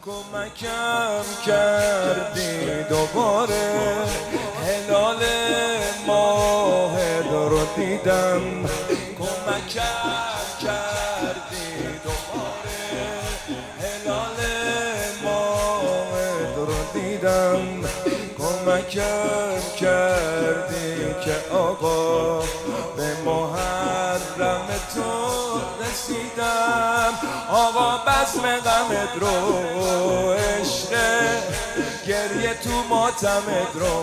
کمکم کردی دوباره هلال ماه رو دیدم. کمکم کردی دوباره هلال ماه رو دیدم. کمکم کردی که آقا به محرم تو رسیدم. آقا بزم غمت رو عشق گریه تو ماتمت رو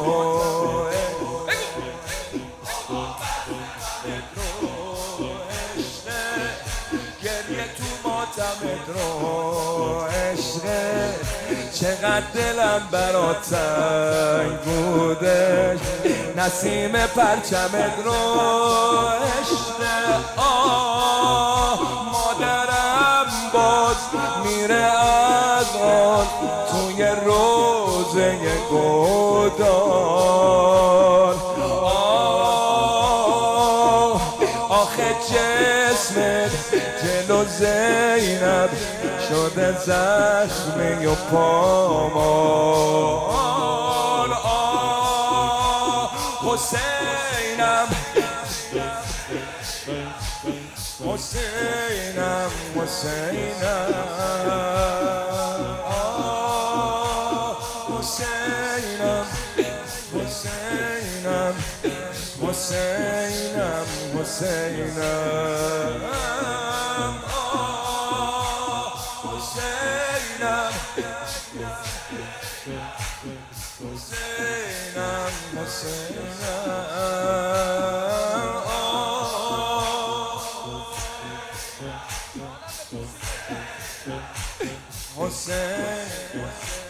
گریه تو ماتمت رو عشق. چقدر دلم برات تنگ بودش نسیم پرچمت رو عشق. مادرم باز میره از آن توی روزه گودال. آخه جسمت جلو زینب شده زخمی و پامال. حسینم حسینم حسینم حسینم حسینم حسینم حسینم حسینم حسین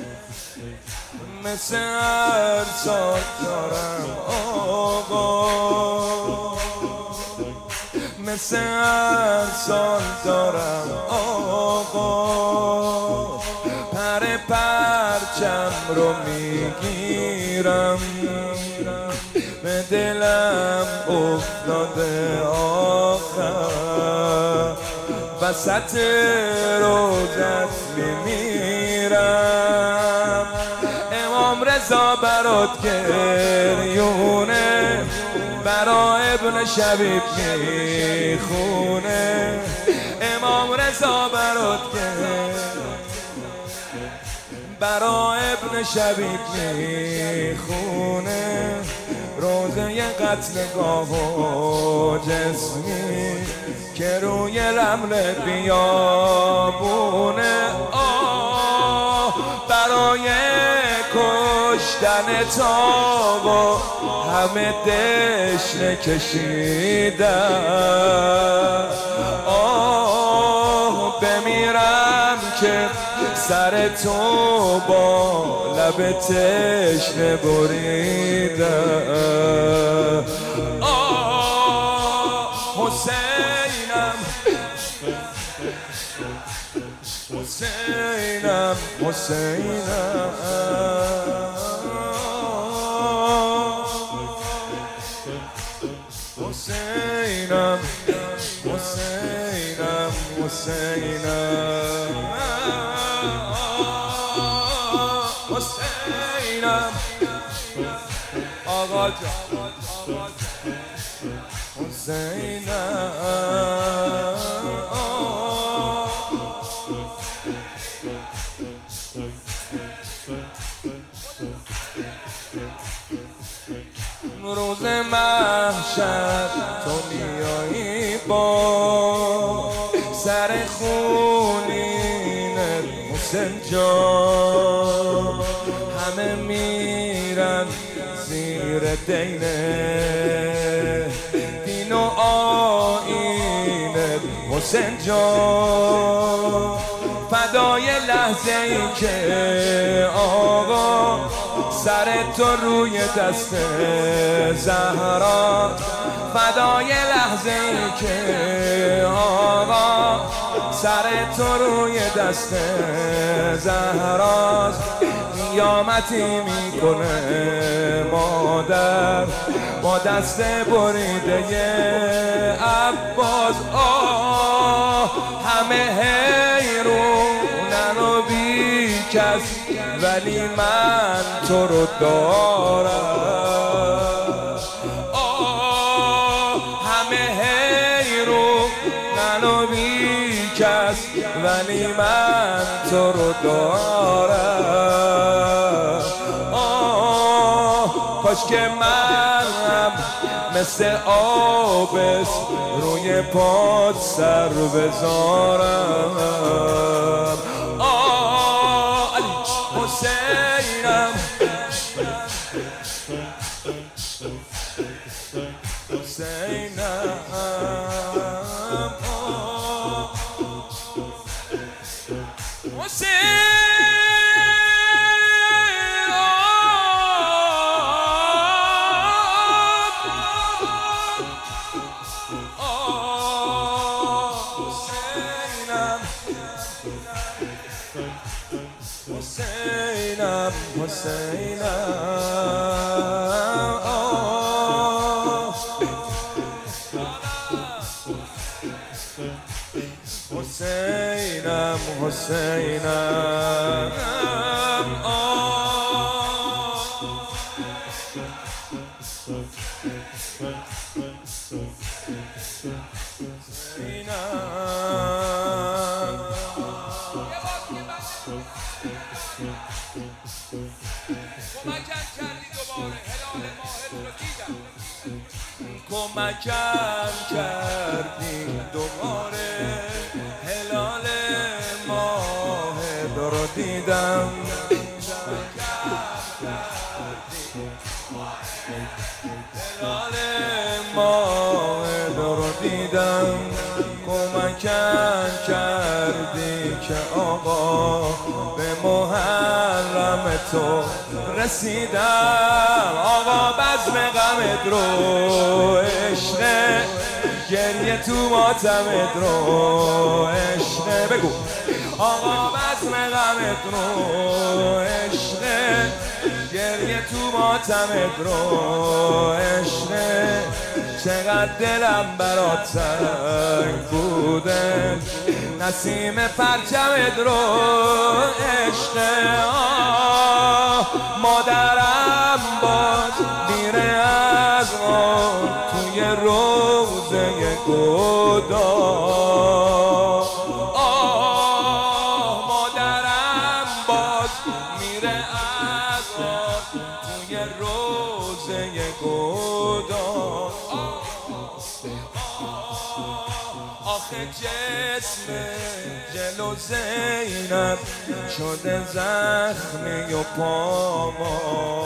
مثل هر سال دارم آقا، مثل هر سال دارم آقا. پر پرچم رو میگیرم به دلم افتاده آخر وسط روزت میمیرم. امام رضا برات گریونه برا ابن شبیب میخونه. امام رضا برات برا ابن شبیب میخونه. روزه قتلگاه و جسمی که روی رمل بیابونه. برای کشتن تا همه دشنه کشیدم. بمیرم که سر تو با لب تشنه بریدم. حسینم حسینم حسینم حسینم حسینم حسینم حسینم آقا جان حسینم روز محشر تو میایی با سر خونین حسین جان. همه میرن زیر دینه دین و آیین حسین جان. فدای لحظه ای که آقا سر تو روی دست زهرا. فدای لحظه ای که آقا سر تو روی دست زهراست. قیامتی میکنه مادر با دست بریده عباس. همه حیرونن و بی کس ولی من تو رو دارم. همه حیرون منو بی کس ولی من تو رو دارم. کاش که منم مثل آبس روی پاد سر بذارم. حسینم حسینم حسینم حسینم حسینم کمکم کردی دوباره هلال ماه رو دیدم. هلال ماه رو دیدم. کمکم کردی که آقا به محرم تو رسیدم. آقا بزم غمت رو عشق گریه تو ماتمت رو عشق بگو. آقا بزم غمت رو عشق گریه تو ماتمت رو عشق. چقدر دلم برات تنگ بوده نسیم پرچمت رو عشق. مادرم باز میره از آن توی روزه گدا. مادرم باز میره از آن توی روزه گدا. آخه جسم جلو زینب شده زخمی و پاما